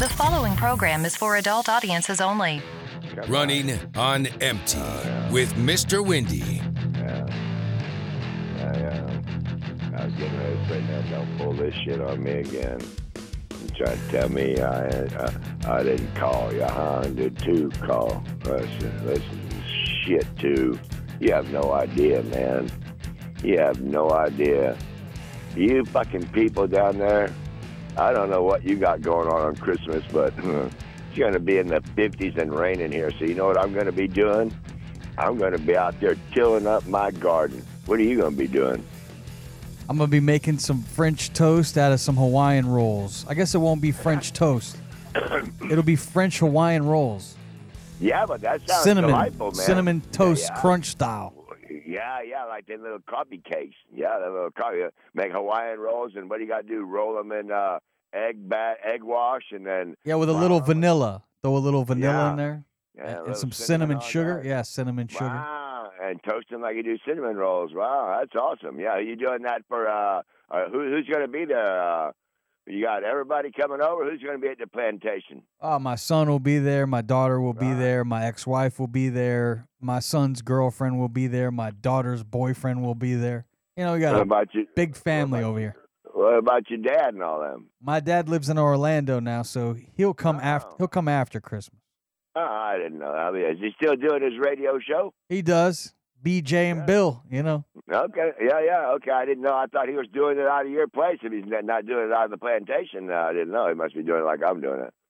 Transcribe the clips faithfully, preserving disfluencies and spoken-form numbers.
The following program is for adult audiences only. Running on empty with Mister Windy. Yeah. Yeah, yeah. I was getting ready to say, now don't pull this shit on me again. You trying to tell me I I, I didn't call you, huh? I did too call. Listen, listen, shit too. You have no idea, man. You have no idea. You fucking people down there, I don't know what you got going on on Christmas, but it's going to be in the fifties and raining here. So you know what I'm going to be doing? I'm going to be out there tilling up my garden. What are you going to be doing? I'm going to be making some French toast out of some Hawaiian rolls. I guess it won't be French toast. It'll be French Hawaiian rolls. Yeah, but that sounds cinnamon, delightful, man. Cinnamon toast yeah, yeah. crunch style. Yeah, yeah, like them little coffee cakes. Yeah, the little coffee. Make Hawaiian rolls, and what do you got to do? Roll them in uh, egg bat, egg wash, and then... Yeah, with a wow. little vanilla. Throw a little vanilla Yeah. in there. Yeah, and, a and some cinnamon cinnamon sugar. that. Yeah, cinnamon sugar. Wow, and toast them like you do cinnamon rolls. Wow, that's awesome. Yeah, you doing that for... Uh, uh, who, who's going to be there? Uh, you got everybody coming over? Who's going to be at the plantation? Oh, my son will be there. My daughter will be Right. there. My ex-wife will be there. My son's girlfriend will be there. My daughter's boyfriend will be there. You know, we got What a about you? big family about- over here. What about your dad and all them? My dad lives in Orlando now, so he'll come Oh. after. He'll come after Christmas. Oh, I didn't know. I mean, is he still doing his radio show? He does. B J and Yeah. Bill, you know. Okay, yeah, yeah, okay. I didn't know. I thought he was doing it out of your place. If he's not not doing it out of the plantation, uh, I didn't know. He must be doing it like I'm doing it.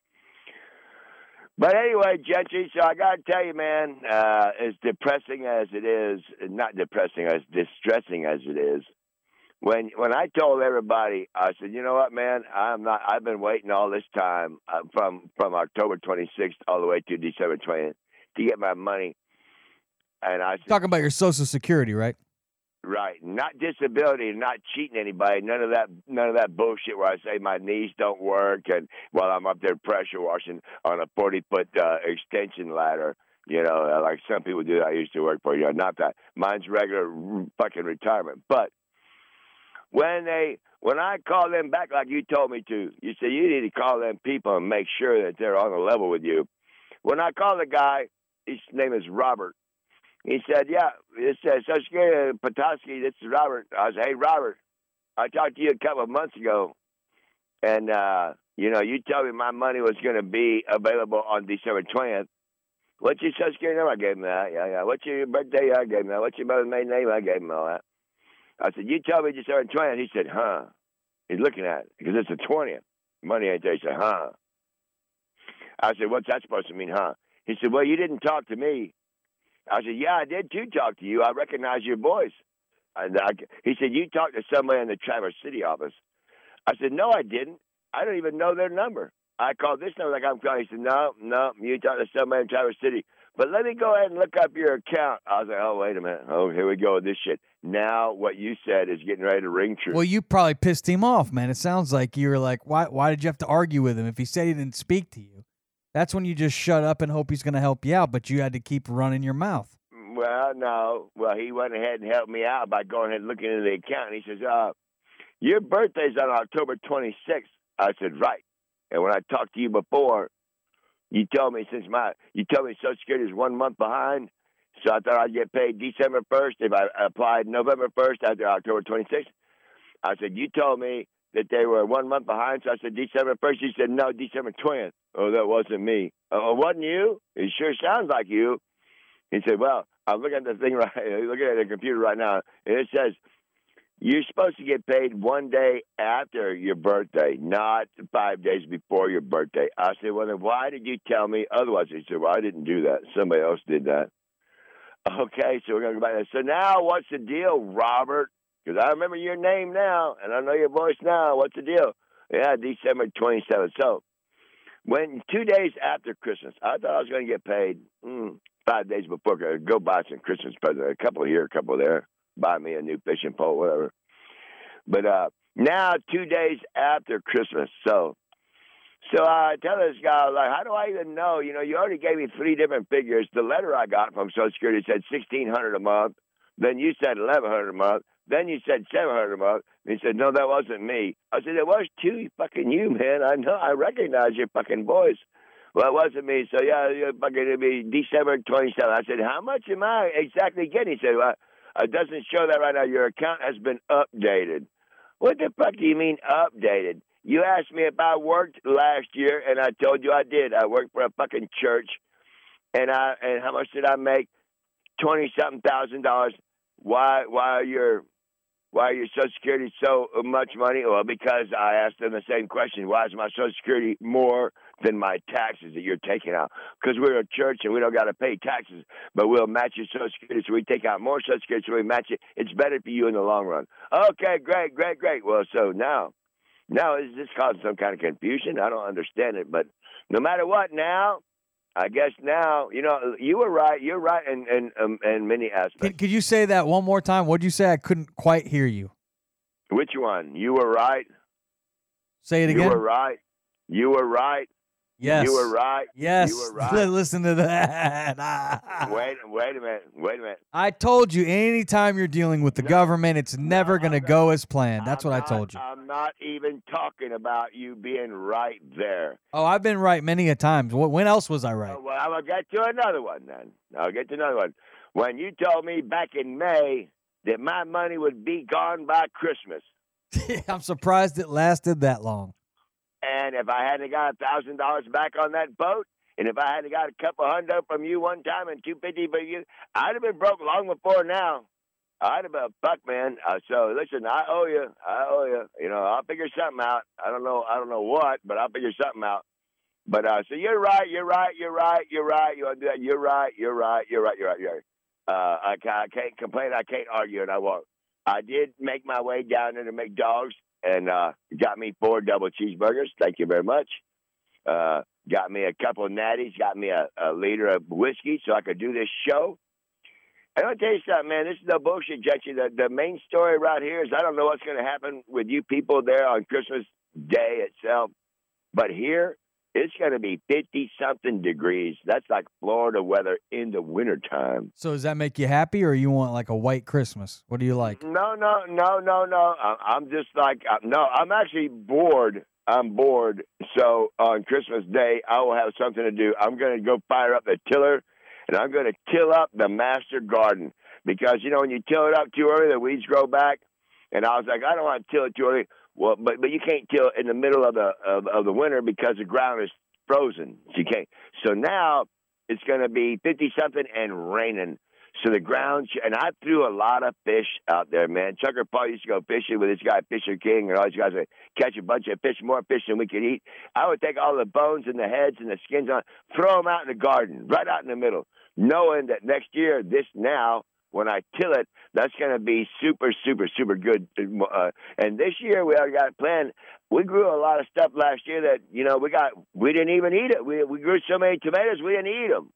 But anyway, Gentry, so I got to tell you, man, uh, as depressing as it is, not depressing, as distressing as it is, when when I told everybody, I said, you know what, man, I'm not. I've been waiting all this time uh, from from October twenty-sixth all the way to December twentieth to get my money. And I said, Talking about your Social Security, right? right, not disability, not cheating anybody, none of that, none of that bullshit where I say my knees don't work and while I'm up there pressure washing on a forty foot uh, extension ladder, you know, like some people do. That I used to work for, you know, not that. Mine's regular fucking retirement. But when they, when I call them back like you told me to, you said you need to call them people and make sure that they're on the level with you. When I call the guy, his name is Robert. He said, yeah, it says, Social Security, Petoskey, this is Robert. I said, hey, Robert, I talked to you a couple of months ago, and, uh, you know, you told me my money was going to be available on December twentieth. What's your Social Security number? I gave him that. Yeah, yeah. What's your birthday? I gave him that. What's your mother's maiden name? I gave him all that. I said, you told me December twentieth. He said, huh. He's looking at it because it's the twentieth. Money ain't there. He said, huh. I said, what's that supposed to mean, huh? He said, well, you didn't talk to me. I said, yeah, I did, too, talk to you. I recognize your voice. And I, he said, you talked to somebody in the Traverse City office. I said, no, I didn't. I don't even know their number. I called this number like I'm calling. He said, no, no, you talked to somebody in Traverse City. But let me go ahead and look up your account. I was like, oh, wait a minute. Oh, here we go with this shit. Now what you said is getting ready to ring true. Well, you probably pissed him off, man. It sounds like you were like, why Why did you have to argue with him if he said he didn't speak to you? That's when you just shut up and hope he's going to help you out, but you had to keep running your mouth. Well, no. Well, he went ahead and helped me out by going ahead and looking into the account. And he says, uh, your birthday's on October twenty-sixth. I said, right. And when I talked to you before, you told me since my, you told me Social Security is one month behind. So I thought I'd get paid December first if I applied November first after October twenty-sixth. I said, you told me that they were one month behind. So I said, December first. You said, no, December twentieth. Oh, that wasn't me. Oh, it wasn't you? It sure sounds like you. He said, well, I'm looking at the thing right, looking at the computer right now, and it says, you're supposed to get paid one day after your birthday, not five days before your birthday. I said, well, then why did you tell me otherwise? He said, well, I didn't do that. Somebody else did that. Okay, so we're going to go back there. So now what's the deal, Robert? Because I remember your name now, and I know your voice now. What's the deal? Yeah, December twenty-seventh. So when two days after Christmas, I thought I was going to get paid mm, five days before. Go buy some Christmas presents, a couple here, a couple there. Buy me a new fishing pole, whatever. But uh, now two days after Christmas, so so I tell this guy, like, how do I even know? You know, you already gave me three different figures. The letter I got from Social Security said sixteen hundred dollars a month. Then you said eleven hundred dollars a month. Then you said seven hundred a month. And he said, no, that wasn't me. I said, it was too fucking you, man. I know. I recognize your fucking voice. Well, it wasn't me. So, yeah, you're fucking, it'll be December twenty-seventh. I said, how much am I exactly getting? He said, well, it doesn't show that right now. Your account has been updated. What the fuck do you mean updated? You asked me if I worked last year, and I told you I did. I worked for a fucking church, and I and how much did I make? Twenty something thousand dollars. Why? Why are your Why are your Social Security so much money? Well, because I asked them the same question. Why is my Social Security more than my taxes that you're taking out? Because we're a church and we don't got to pay taxes, but we'll match your Social Security, so we take out more Social Security, so we match it. It's better for you in the long run. Okay, great, great, great. Well, so now. Now, is this causing some kind of confusion? I don't understand it, but no matter what, now, I guess now, you know, you were right. You're right in, in, um, in many aspects. Could, could you say that one more time? What did you say? I couldn't quite hear you. Which one? You were right. Say it again. You were right. You were right. Yes. You were right. Yes. You were right. Listen to that. wait, wait a minute. Wait a minute. I told you, anytime you're dealing with the No, government, it's never no, going to I'm go as planned. That's I'm what not, I told you. I'm not even talking about you being right there. Oh, I've been right many a times. Wh- When else was I right? Oh, well, I'll get to another one then. I'll get to another one. When you told me back in May that my money would be gone by Christmas, I'm surprised it lasted that long. and if I hadn't got a thousand dollars back on that boat, and if I hadn't got a couple hundo from you one time and two fifty from you, I'd have been broke long before now. I'd have been a buck, man. Uh, so listen, I owe you. I owe you. You know, I'll figure something out. I don't know. I don't know what, but I'll figure something out. But uh, so you're right. You're right. You're right. You're right. You want to do that? You're right. You're right. You're right. You're right. You're right. Uh, I, can't, I can't complain. I can't argue, and I won't. I did make my way down there to McDonald's and uh, got me four double cheeseburgers. Thank you very much. Uh, got me a couple of natties. Got me a, a liter of whiskey so I could do this show. And I'll tell you something, man. This is no bullshit, Jesse. The, the main story right here is I don't know what's going to happen with you people there on Christmas Day itself. But here, it's going to be fifty-something degrees. That's like Florida weather in the wintertime. So does that make you happy, or you want like a white Christmas? What do you like? No, no, no, no, no. I'm just like, no, I'm actually bored. I'm bored. So on Christmas Day, I will have something to do. I'm going to go fire up the tiller, and I'm going to till up the master garden. Because, you know, when you till it up too early, the weeds grow back. And I was like, I don't want to till it too early. Well, but but you can't till in the middle of the of, of the winter because the ground is frozen. So you can't. So now it's going to be fifty-something and raining. So the ground, and I threw a lot of fish out there, man. Tucker Paul used to go fishing with this guy, Fisher King, and all these guys would catch a bunch of fish, more fish than we could eat. I would take all the bones and the heads and the skins on, throw them out in the garden, right out in the middle, knowing that next year, this now, when I till it, that's going to be super, super, super good. Uh, and this year, we already got it planned. We grew a lot of stuff last year that, you know, we got, we didn't even eat it. We we grew so many tomatoes, we didn't eat them.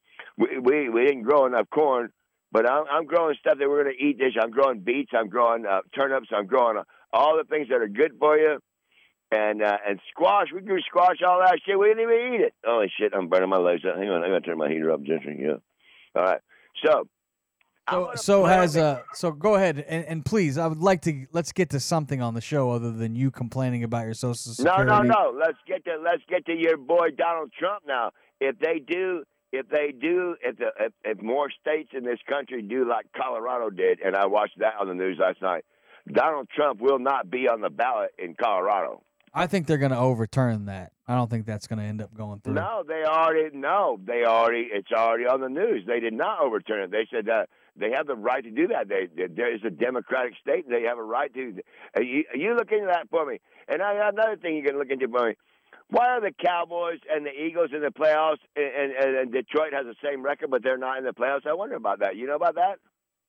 We we, we didn't grow enough corn, but I'm, I'm growing stuff that we're going to eat this. I'm growing beets. I'm growing uh, turnips. I'm growing uh, all the things that are good for you. And uh, and squash. We grew squash all last year. We didn't even eat it. Holy shit, I'm burning my legs out. Hang on, I got to turn my heater up. Just, yeah. All right. So. So, so has uh, so go ahead and, and please, I would like to let's get to something on the show other than you complaining about your Social Security. No, no, no. Let's get to let's get to your boy Donald Trump now. If they do, if they do, if the if, if more states in this country do like Colorado did, and I watched that on the news last night, Donald Trump will not be on the ballot in Colorado. I think they're going to overturn that. I don't think that's going to end up going through. No, they already no, they already it's already on the news. They did not overturn it. They said that. They have the right to do that. They, there is a democratic state. They have a right to. Uh, you, you look into that for me. And I have another thing you can look into for me. Why are the Cowboys and the Eagles in the playoffs, and, and, and Detroit has the same record, but they're not in the playoffs? I wonder about that. You know about that?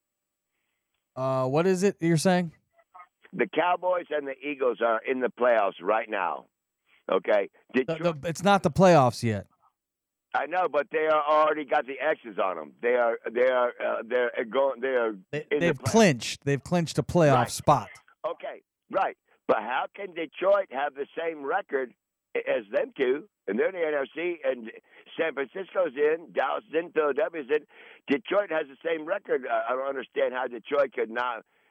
Uh, what is it you're saying? The Cowboys and the Eagles are in the playoffs right now. Okay, Detroit, the, the, it's not the playoffs yet. I know, but they are already got the X's on them. They are, they are, uh, they're going. They are. They, in they've the clinched. They've clinched a playoff right. spot. Okay, right. But how can Detroit have the same record as them two? And they're in the N F C, and San Francisco's in, Dallas is in, Philadelphia's in. Detroit has the same record. I don't understand how Detroit could not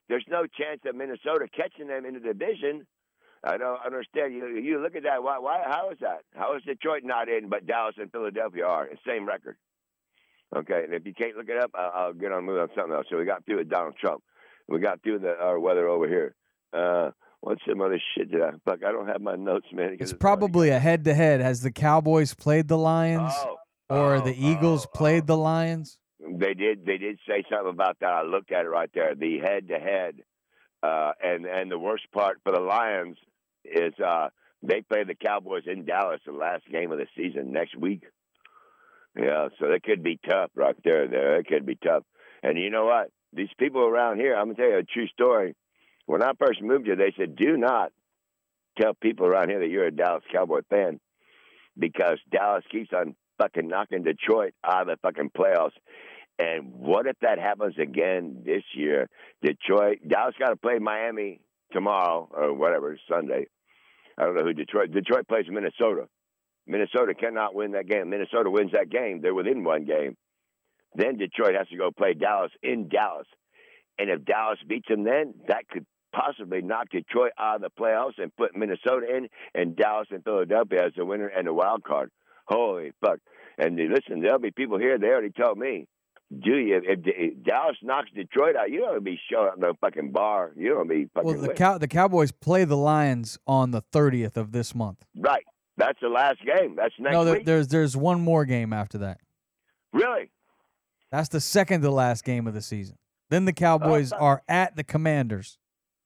there's no chance of Minnesota catching them in the division. I don't understand. You you look at that. Why? Why? How is that? How is Detroit not in, but Dallas and Philadelphia are? Same record. Okay, and if you can't look it up, I'll, I'll get on move on something else. So we got through with Donald Trump. We got through the our weather over here. Uh, what's some other shit that I fuck? I don't have my notes, man. It's, it's probably a head-to-head. Has the Cowboys played the Lions, oh, or oh, the Eagles oh, played oh. the Lions? They did. They did say something about that. I looked at it right there. The head-to-head, uh, and and the worst part for the Lions is uh, they play the Cowboys in Dallas the last game of the season next week. Yeah, so it could be tough right there. There, it could be tough. And you know what? These people around here, I'm gonna tell you a true story. When I first moved here, they said, "Do not tell people around here that you're a Dallas Cowboy fan, because Dallas keeps on fucking knocking Detroit out of the fucking playoffs." And what if that happens again this year? Detroit, Dallas got to play Miami tomorrow or whatever, Sunday. I don't know who Detroit. Detroit plays Minnesota. Minnesota cannot win that game. Minnesota wins that game. They're within one game. Then Detroit has to go play Dallas in Dallas. And if Dallas beats them then, that could possibly knock Detroit out of the playoffs and put Minnesota in, and Dallas and Philadelphia as the winner and the wild card. Holy fuck. And listen, there'll be people here, they already told me, do you, if, if Dallas knocks Detroit out, you don't want to be showing up in a fucking bar. You don't want to be fucking Well, the, Cow- the Cowboys play the Lions on the thirtieth of this month. Right. That's the last game. That's next no, there, week. there's there's one more game after that. Really? That's the second to last game of the season. Then the Cowboys uh, are at the Commanders.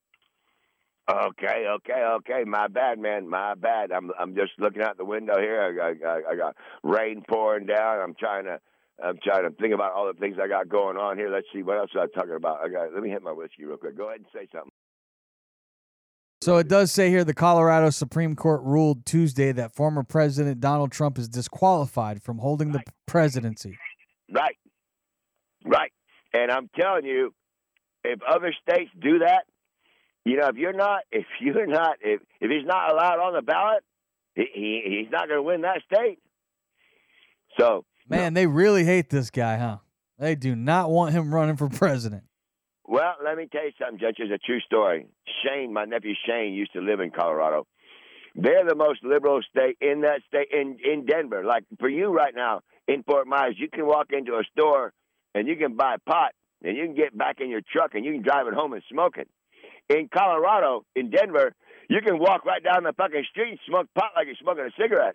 Okay, okay, okay. My bad, man. My bad. I'm I'm just looking out the window here. I got I, I got rain pouring down. I'm trying to I'm trying to think about all the things I got going on here. Let's see what else I'm talking about. I got. Let me hit my whiskey real quick. Go ahead and say something. So it does say here the Colorado Supreme Court ruled Tuesday that former President Donald Trump is disqualified from holding right. the presidency. Right. Right. And I'm telling you, if other states do that, you know, if you're not, if you're not, if, if he's not allowed on the ballot, he, he he's not going to win that state. So, man, no. They really hate this guy, huh? They do not want him running for president. Well, let me tell you something, Judge. It's a true story. Shane, my nephew Shane, used to live in Colorado. They're the most liberal state in that state, in, in Denver. Like for you right now in Fort Myers, you can walk into a store and you can buy pot and you can get back in your truck and you can drive it home and smoke it. In Colorado, in Denver, you can walk right down the fucking street and smoke pot like you're smoking a cigarette.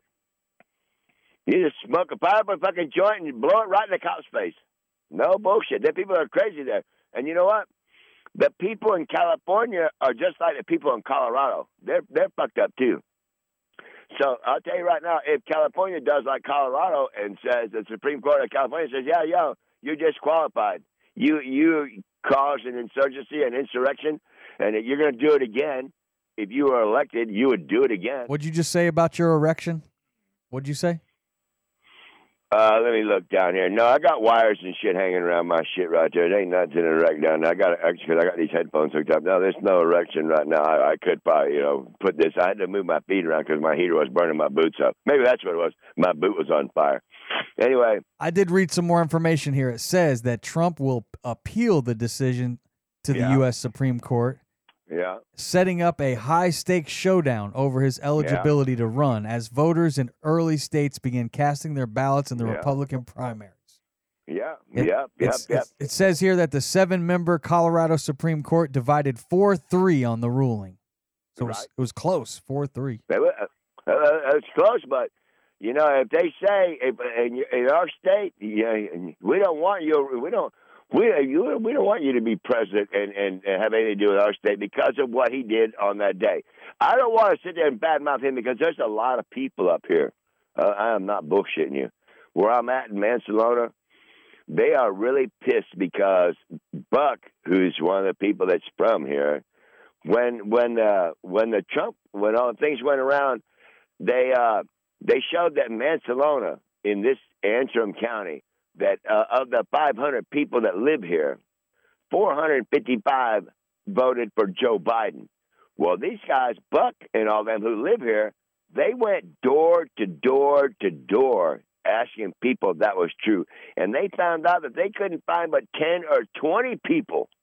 You just smoke a pipe or a fucking joint and blow it right in the cop's face. No bullshit. The people are crazy there. And you know what? The people in California are just like the people in Colorado. They're they're fucked up too. So I'll tell you right now, if California does like Colorado and says the Supreme Court of California says, yeah, yo, you're disqualified. You you caused an insurgency, an insurrection, and you're going to do it again. If you were elected, you would do it again. What'd you just say about your erection? What'd you say? Uh, let me look down here. No, I got wires and shit hanging around my shit right there. It ain't nothing to erect down there. I got actually, I got these headphones hooked up. No, there's no erection right now. I, I could probably, you know, put this. I had to move my feet around because my heater was burning my boots up. Maybe that's what it was. My boot was on fire. Anyway, I did read some more information here. It says that Trump will appeal the decision to the yeah. U S Supreme Court. Yeah. Setting up a high-stakes showdown over his eligibility yeah. to run as voters in early states begin casting their ballots in the yeah. Republican primaries. Yeah, it, yep, yep, yep. It says here that the seven-member Colorado Supreme Court divided four three on the ruling. So right. it, was, it was close, four three. Uh, uh, it's close, but, you know, if they say if, in, in our state, yeah, we don't want you, we don't, We you, we don't want you to be president and, and, and have anything to do with our state because of what he did on that day. I don't want to sit there and badmouth him because there's a lot of people up here. Uh, I am not bullshitting you. Where I'm at in Mansalona, they are really pissed because Buck, who's one of the people that's from here, when when uh, when the Trump when all the things went around, they uh, they showed that Mansalona in this Antrim County, that uh, of the five hundred people that live here, four hundred fifty-five voted for Joe Biden. Well, these guys, Buck and all them who live here, they went door to door to door asking people if that was true. And they found out that they couldn't find but ten or twenty people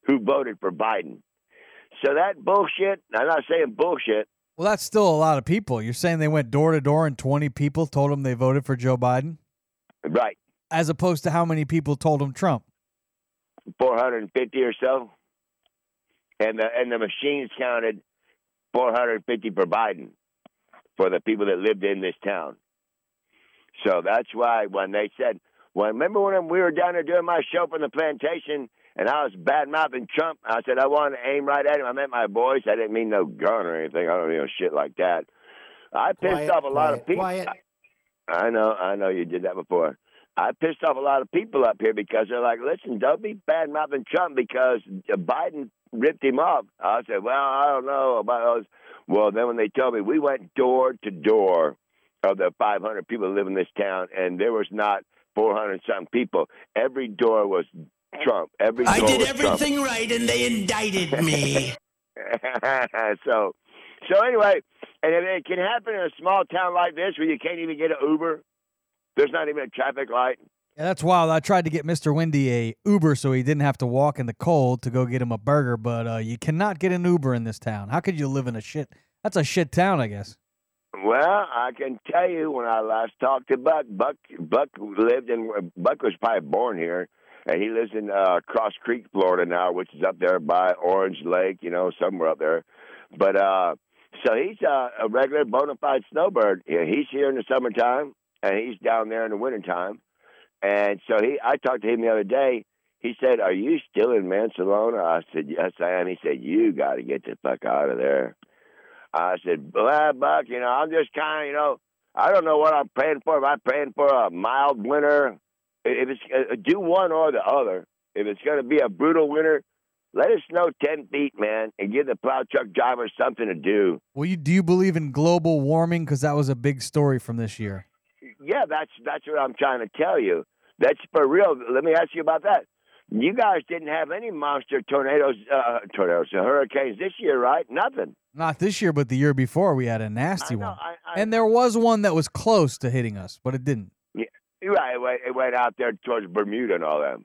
who voted for Biden. So that bullshit, I'm not saying bullshit. Well, that's still a lot of people. You're saying they went door to door and twenty people told them they voted for Joe Biden? Right. As opposed to how many people told them Trump? four hundred fifty or so. And the, and the machines counted four hundred fifty for Biden for the people that lived in this town. So that's why when they said, well, remember when we were down there doing my show from the plantation and I was bad-mouthing Trump? I said I wanted to aim right at him. I meant my voice. I didn't mean no gun or anything. I don't mean no shit like that. I pissed Quiet, off a lot quiet, of people. quiet. I know, I know you did that before. I pissed off a lot of people up here because they're like, listen, don't be bad-mouthing Trump because Biden ripped him off. I said, well, I don't know about those. Well, then when they told me, we went door to door of the five hundred people that live in this town, and there was not four hundred something people. Every door was Trump. Every door I did was everything Trump. right, and they indicted me. so, so anyway, and if it can happen in a small town like this where you can't even get an Uber, there's not even a traffic light. Yeah, that's wild. I tried to get Mister Windy a Uber so he didn't have to walk in the cold to go get him a burger, but uh, you cannot get an Uber in this town. How could you live in a shit? That's a shit town, I guess. Well, I can tell you when I last talked to Buck, Buck, Buck lived in, Buck was probably born here, and he lives in uh, Cross Creek, Florida now, which is up there by Orange Lake, you know, somewhere up there. But uh, so he's uh, a regular bona fide snowbird. Yeah, he's here in the summertime, and he's down there in the wintertime. And so he, I talked to him the other day. He said, are you still in Mansalona? I said, yes, I am. He said, you got to get the fuck out of there. I said, well, Buck, you know, I'm just kind of, you know, I don't know what I'm praying for. If I'm praying for a mild winter, if it's uh, do one or the other. If it's going to be a brutal winter, let it snow ten feet, man, and give the plow truck drivers something to do. Well, you do you believe in global warming? Because that was a big story from this year. Yeah, that's that's what I'm trying to tell you. That's for real. Let me ask you about that. You guys didn't have any monster tornadoes, uh, tornadoes, hurricanes this year, right? Nothing. Not this year, but the year before, we had a nasty I know, one. I, I, And there was one that was close to hitting us, but it didn't. Yeah, you're right. It went, it went out there towards Bermuda and all that.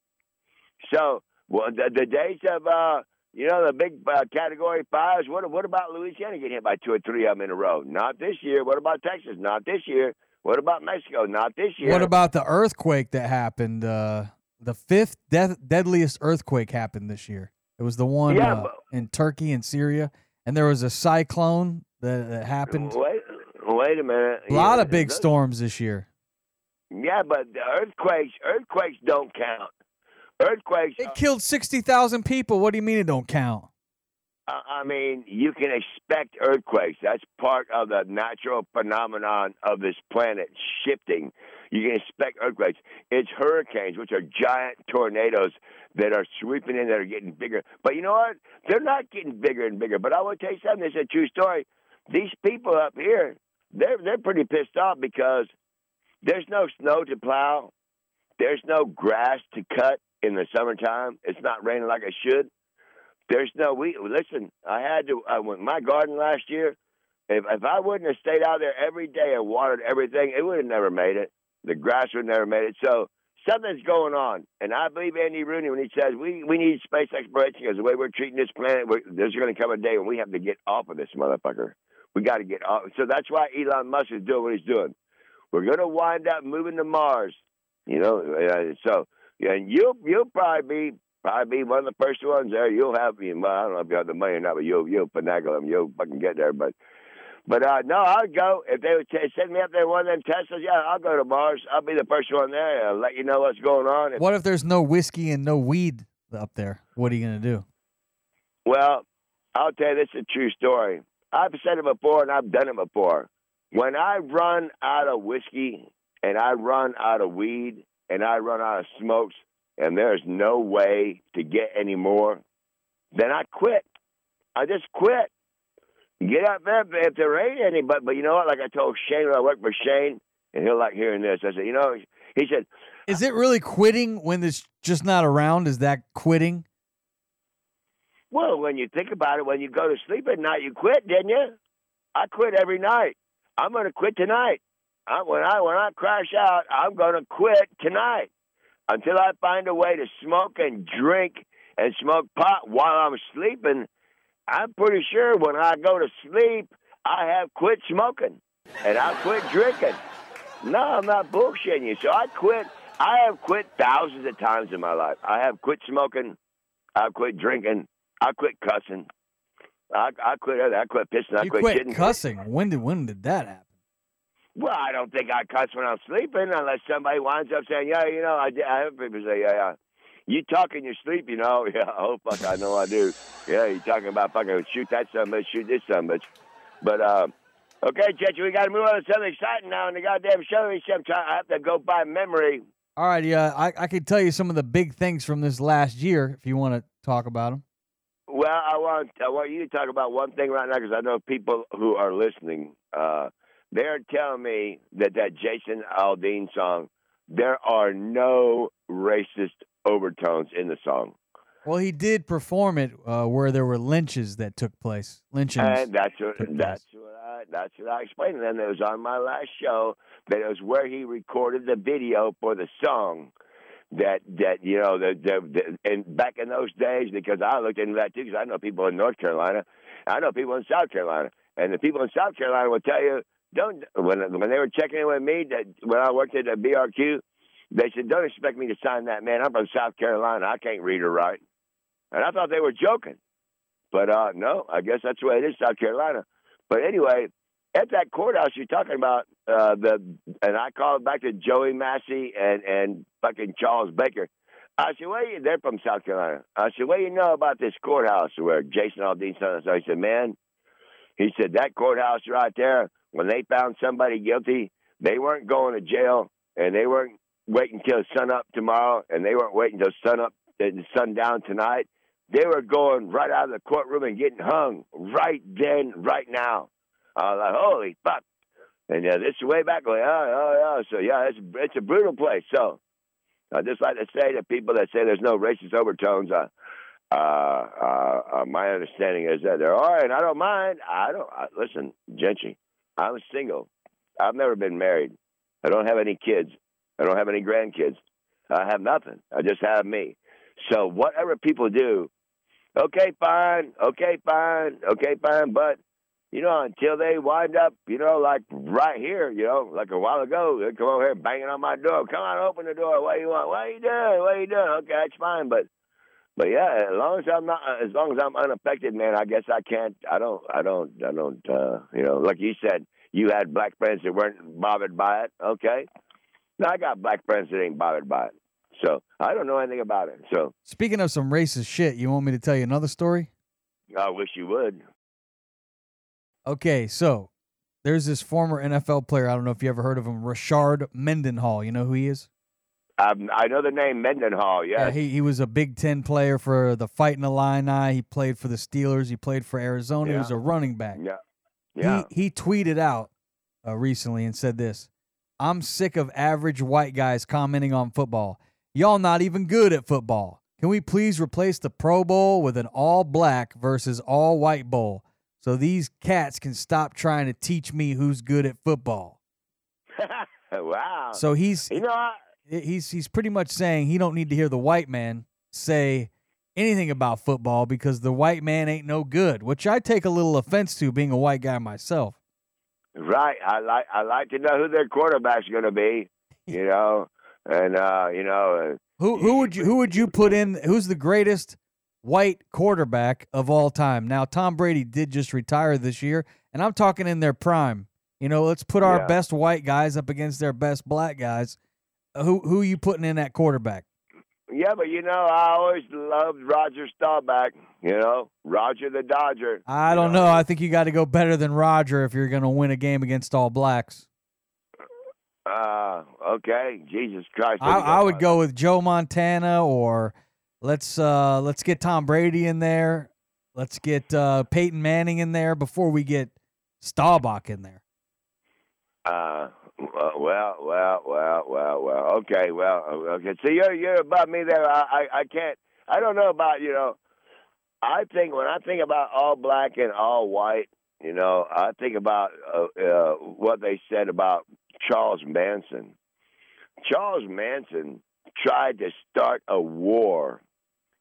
So, well, the, the days of, uh, you know, the big uh, Category fives, what, what about Louisiana getting hit by two or three of them in a row? Not this year. What about Texas? Not this year. What about Mexico? Not this year. What about the earthquake that happened? Uh, the fifth death, deadliest earthquake happened this year. It was the one Yeah, uh, but- in Turkey and Syria. And there was a cyclone that, that happened. Wait, wait a minute. A lot Yeah, of big those- storms this year. Yeah, but the earthquakes, earthquakes don't count. Earthquakes. It killed sixty thousand people. What do you mean it don't count? Uh, I mean, you can expect earthquakes. That's part of the natural phenomenon of this planet shifting. You can expect earthquakes. It's hurricanes, which are giant tornadoes that are sweeping in that are getting bigger. But you know what? They're not getting bigger and bigger. But I want to tell you something. It's a true story. These people up here, they're they're pretty pissed off because there's no snow to plow. There's no grass to cut in the summertime. It's not raining like it should. There's no we listen. I had to. I went my garden last year. If if I wouldn't have stayed out there every day and watered everything, it would have never made it. The grass would have never made it. So something's going on, and I believe Andy Rooney when he says we we need space exploration because the way we're treating this planet, we're, there's going to come a day when we have to get off of this motherfucker. We got to get off. So that's why Elon Musk is doing what he's doing. We're going to wind up moving to Mars. You know, uh, so and you'll you'll probably be. Probably be one of the first ones there. You'll have, well, I don't know if you have the money or not, but you'll you'll finagle them. You'll fucking get there. But but uh, no, I'll go if they would t- send me up there one of them Teslas. Yeah, I'll go to Mars. I'll be the first one there. I'll let you know what's going on. If, What if there's no whiskey and no weed up there? What are you gonna do? well, I'll tell you, this is a true story. I've said it before, and I've done it before. When I run out of whiskey and I run out of weed and I run out of smokes, and there's no way to get any more, then I quit. I just quit. Get up there if there ain't any. But, but you know what? Like I told Shane when I worked for Shane, and he'll like hearing this. I said, you know, he said, Is it really quitting when it's just not around? Is that quitting? well, when you think about it, when you go to sleep at night, you quit, didn't you? I quit every night. I'm going to quit tonight. I, when I when I crash out, I'm going to quit tonight. Until I find a way to smoke and drink and smoke pot while I'm sleeping, I'm pretty sure when I go to sleep, I have quit smoking and I quit drinking. No, I'm not bullshitting you. So I quit. I have quit thousands of times in my life. I have quit smoking. I quit drinking. I quit cussing. I, I quit. I quit pissing. I You quit, quit shitting. cussing. When did when did that happen? Well, I don't think I cuss when I'm sleeping unless somebody winds up saying, "Yeah, you know," I, I have people say, "Yeah, yeah." You talk in your sleep, you know? Yeah, oh, fuck, I know I do. Yeah, you talking about fucking shoot that son of a bitch, shoot this son of a bitch. But, uh, okay, Jetty, we got to move on to something exciting now in the goddamn show. Sometime I have to go by memory. All right, yeah, I, I can tell you some of the big things from this last year if you want to talk about them. Well, I want I want you to talk about one thing right now because I know people who are listening, uh, they're telling me that that Jason Aldean song, there are no racist overtones in the song. Well, he did perform it uh, where there were lynches that took place. Lynchings. And that's what took that's place. what I that's what I explained. And then it was on my last show that it was where he recorded the video for the song. That that you know the, the, the and back in those days, because I looked into that too, because I know people in North Carolina, I know people in South Carolina, and the people in South Carolina will tell you don't when when they were checking in with me that when I worked at the B R Q. They said, don't expect me to sign that, man. I'm from South Carolina. I can't read or write. And I thought they were joking. But, uh, no, I guess that's the way it is, South Carolina. But anyway, at that courthouse you're talking about, uh, the and I called back to Joey Massey and, and fucking Charles Baker. I said, well, you, they're from South Carolina. I said, what do you know about this courthouse where Jason Aldean son? So he said, man, he said, that courthouse right there, when they found somebody guilty, they weren't going to jail and they weren't waiting until sun up tomorrow, and they weren't waiting until sun up, uh, sun down tonight. They were going right out of the courtroom and getting hung right then, right now. I was like, holy fuck! And uh, this is way back. Like, oh, oh, yeah. So yeah, it's it's a brutal place. So I just like to say to people that say there's no racist overtones, uh, uh, uh, uh, my understanding is that there are, and I don't mind. I don't I, listen, Gentry. I'm single. I've never been married. I don't have any kids. I don't have any grandkids. I have nothing. I just have me. So whatever people do, okay, fine, okay, fine, okay, fine. But, you know, until they wind up, you know, like right here, you know, like a while ago, they come over here banging on my door. Come on, open the door. What do you want? What are you doing? What are you doing? Okay, that's fine. But, but yeah, as long as I'm not, as long as I'm unaffected, man, I guess I can't, I don't, I don't, I don't, uh, you know, like you said, you had black friends that weren't bothered by it. Okay. No, I got black friends that ain't bothered by it. So I don't know anything about it. So Speaking of some racist shit, you want me to tell you another story? I wish you would. Okay, so there's this former N F L player. I don't know if you ever heard of him, Rashard Mendenhall. You know who he is? Um, I know the name Mendenhall, yes. Yeah, he he was a Big Ten player for the Fighting Illini. He played for the Steelers. He played for Arizona. Yeah. He was a running back. Yeah. Yeah. He he tweeted out uh, recently and said this: I'm sick of average white guys commenting on football. Y'all not even good at football. Can we please replace the Pro Bowl with an all-black versus all-white bowl so these cats can stop trying to teach me who's good at football? Wow. So he's You know, I, he's he's pretty much saying he don't need to hear the white man say anything about football because the white man ain't no good, which I take a little offense to, being a white guy myself. right. I like I like to know who their quarterback's going to be, you know, and uh, you know, uh, Who who would you who would you put in? Who's the greatest white quarterback of all time? Now, Tom Brady did just retire this year, and I'm talking in their prime. You know, let's put our Yeah. best white guys up against their best black guys. Uh, Who who are you putting in that quarterback? yeah, but you know, I always loved Roger Staubach. You know, Roger the Dodger. I you don't know. I think you got to go better than Roger if you're going to win a game against all blacks. Uh, okay, Jesus Christ. I, I would go with Joe Montana, or let's uh, let's get Tom Brady in there. Let's get uh, Peyton Manning in there before we get Staubach in there. Uh, well, well, well, well, well. Okay, well, okay. So you're you're above me there. I, I, I can't. I don't know about you know. I think when I think about all black and all white, you know, I think about uh, uh, what they said about Charles Manson. Charles Manson tried to start a war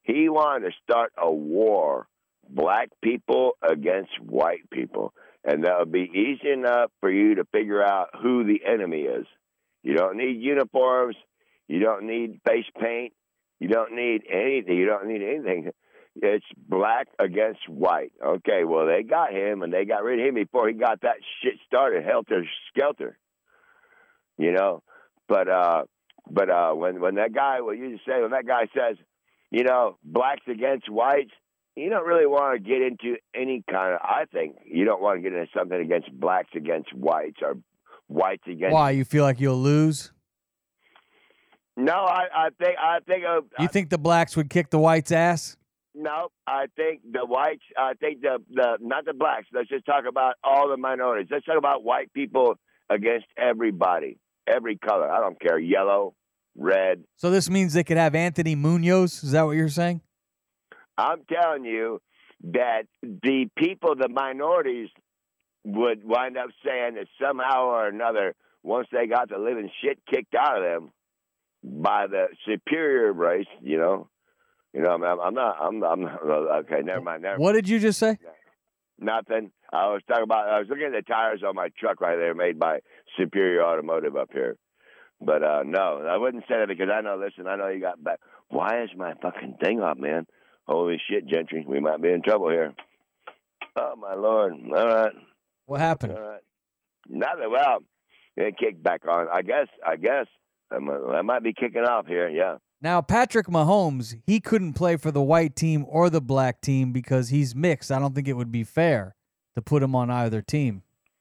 He wanted to start a war, black people against white people. And that would be easy enough for you to figure out who the enemy is. You don't need uniforms. You don't need face paint. You don't need anything. You don't need anything. It's black against white. Okay, well, they got him, and they got rid of him before he got that shit started, helter-skelter. You know? But uh, but uh, when, when that guy, what you just say, when that guy says, you know, blacks against whites, you don't really want to get into any kind of, I think, you don't want to get into something against blacks against whites or whites against. Why? You feel like you'll lose? No, I, I think, I think. Uh, You think the blacks would kick the whites' ass? No, I think the whites, I think the, the, not the blacks. Let's just talk about all the minorities. Let's talk about white people against everybody, every color. I don't care, yellow, red. So this means they could have Anthony Munoz? Is that what you're saying? I'm telling you that the people, the minorities, would wind up saying that somehow or another, once they got the living shit kicked out of them by the superior race, you know, you know, I'm, I'm not, I'm, I'm not, okay, never mind. Never What did you just say? Nothing. I was talking about, I was looking at the tires on my truck right there made by Superior Automotive up here. But, uh, no, I wouldn't say that because I know, listen, I know you got back. Why is my fucking thing off, man? Holy shit, Gentry. We might be in trouble here. Oh, my Lord. All right. What happened? All right. Nothing. Well, it kicked back on. I guess, I guess. I'm, I might be kicking off here, yeah. Now, Patrick Mahomes, he couldn't play for the white team or the black team because he's mixed. I don't think it would be fair to put him on either team.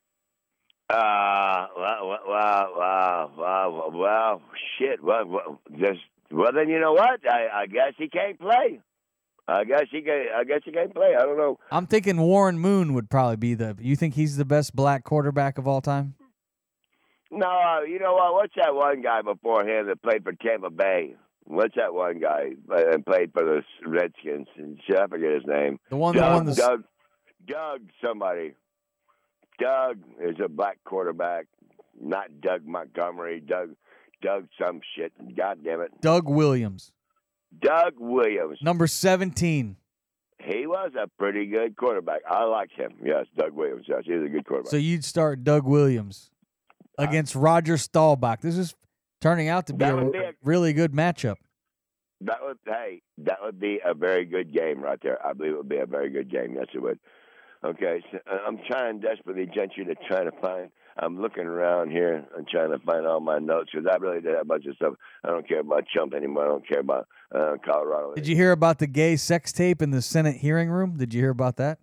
Uh, well, well, well, well, well shit. Well, well, just, well, then you know what? I, I guess he can't play. I guess he can. I guess he can't play. I don't know. I'm thinking Warren Moon would probably be the. You think he's the best black quarterback of all time? No, uh, you know what? What's that one guy before him that played for Tampa Bay? What's that one guy and played for the Redskins? I forget his name. The one Doug, that won the. Doug, Doug, somebody. Doug is a black quarterback, not Doug Montgomery. Doug, Doug, some shit. God damn it. Doug Williams. Doug Williams. Number seventeen. He was a pretty good quarterback. I like him. Yes, Doug Williams. Yes, he's a good quarterback. So you'd start Doug Williams against uh, Roger Staubach. This is turning out to be a, be a really good matchup. That would, hey, that would be a very good game right there. I believe it would be a very good game. Yes, it would. Okay, so I'm trying desperately, Gentry, to try to find. I'm looking around here and trying to find all my notes because I really did have a bunch of stuff. I don't care about Trump anymore. I don't care about uh, Colorado. Did you hear about the gay sex tape in the Senate hearing room? Did you hear about that?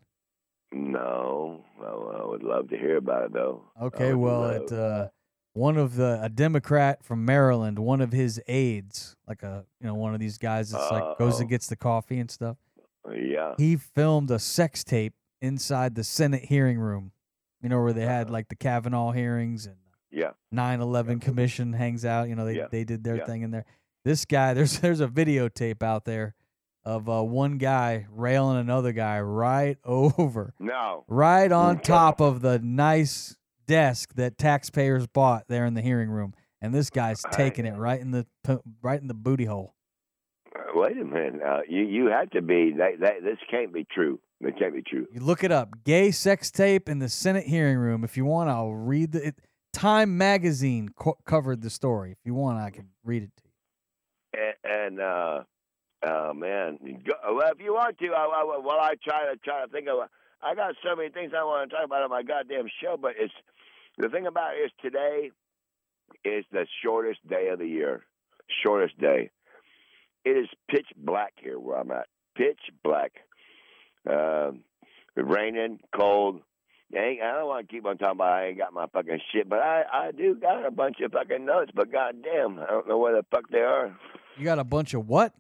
No. Well, I would love to hear about it, though. Okay, well, it, uh, one of the a Democrat from Maryland, one of his aides, like a you know one of these guys that's like goes and gets the coffee and stuff. Yeah. He filmed a sex tape inside the Senate hearing room, you know, where they had like the Kavanaugh hearings and yeah, nine eleven yeah. commission hangs out. You know, they yeah. they did their yeah. thing in there. This guy, there's there's a videotape out there of uh, one guy railing another guy right over, no, right on top of the nice desk that taxpayers bought there in the hearing room, and this guy's taking it right in the right in the booty hole. Uh, wait a minute, uh, you you had to be that, that this can't be true. It can't be true. You look it up. Gay sex tape in the Senate hearing room. If you want, I'll read the it, Time Magazine co- covered the story. If you want, I can read it to you. And, and uh, oh man, go, well, if you want to, I, I, while I try to try to think of, I got so many things I want to talk about on my goddamn show. But it's the thing about it is today is the shortest day of the year. Shortest day. It is pitch black here where I'm at. Pitch black. Uh, raining, cold. I, ain't, I don't want to keep on talking about I ain't got my fucking shit, but I, I do got a bunch of fucking notes, but goddamn, I don't know where the fuck they are. You got a bunch of what?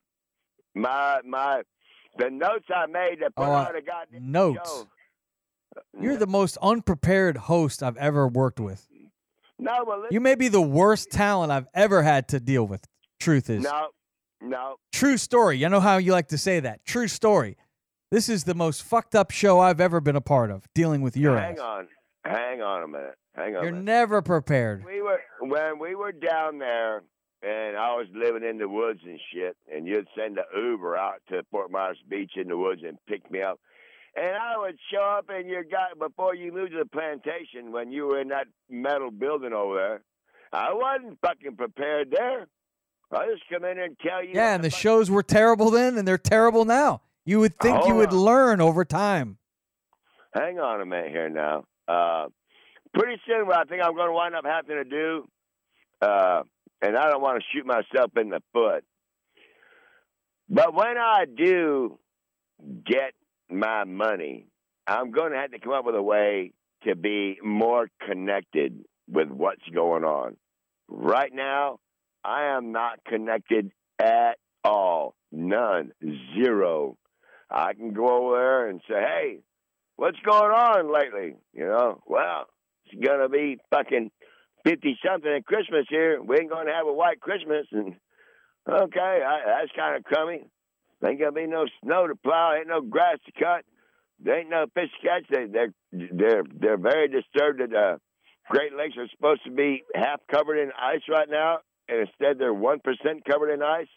My, my, the notes I made to put oh, on a goddamn notes. show. You're the most unprepared host I've ever worked with. No, but listen, you may be the worst talent I've ever had to deal with. Truth is. No, no. True story. You know how you like to say that. True story. This is the most fucked up show I've ever been a part of, dealing with your Hang ass. on. Hang on a minute. Hang on You're a minute. never prepared. We were, when we were down there and I was living in the woods and shit, and you'd send an Uber out to Fort Myers Beach in the woods and pick me up. And I would show up in your guy before you moved to the plantation when you were in that metal building over there. I wasn't fucking prepared there. I just come in there and tell you. Yeah, and the shows were terrible then, and they're terrible now. You would think Hold you would on. learn over time. Hang on a minute here now. Uh, pretty soon, what I think I'm going to wind up having to do, uh, and I don't want to shoot myself in the foot, but when I do get my money, I'm going to have to come up with a way to be more connected with what's going on. Right now, I am not connected at all. None. Zero. I can go over there and say, hey, what's going on lately? You know, well, it's going to be fucking fifty-something at Christmas here. We ain't going to have a white Christmas. And, okay, I, that's kind of crummy. There ain't going to be no snow to plow. Ain't no grass to cut. There ain't no fish to catch. They, they're, they're, they're very disturbed that uh, Great Lakes are supposed to be half covered in ice right now, and instead they're one percent covered in ice.